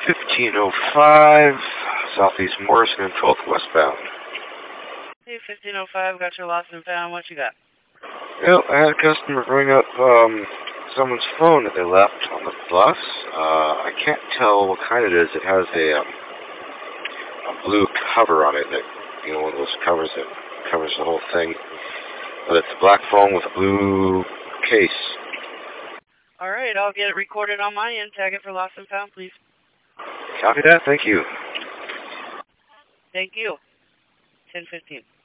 1505, Southeast Morrison and 12th westbound. Hey, 1505, got your lost and found. What you got? Well, I had a customer bring up someone's phone that they left on the bus. I can't tell what kind it is. It has a blue cover on it, that, you know, one of those covers that covers the whole thing. But it's a black phone with a blue case. All right, I'll get it recorded on my end. Tag it for lost and found, please. Copy that. Thank you. Thank you. 1015.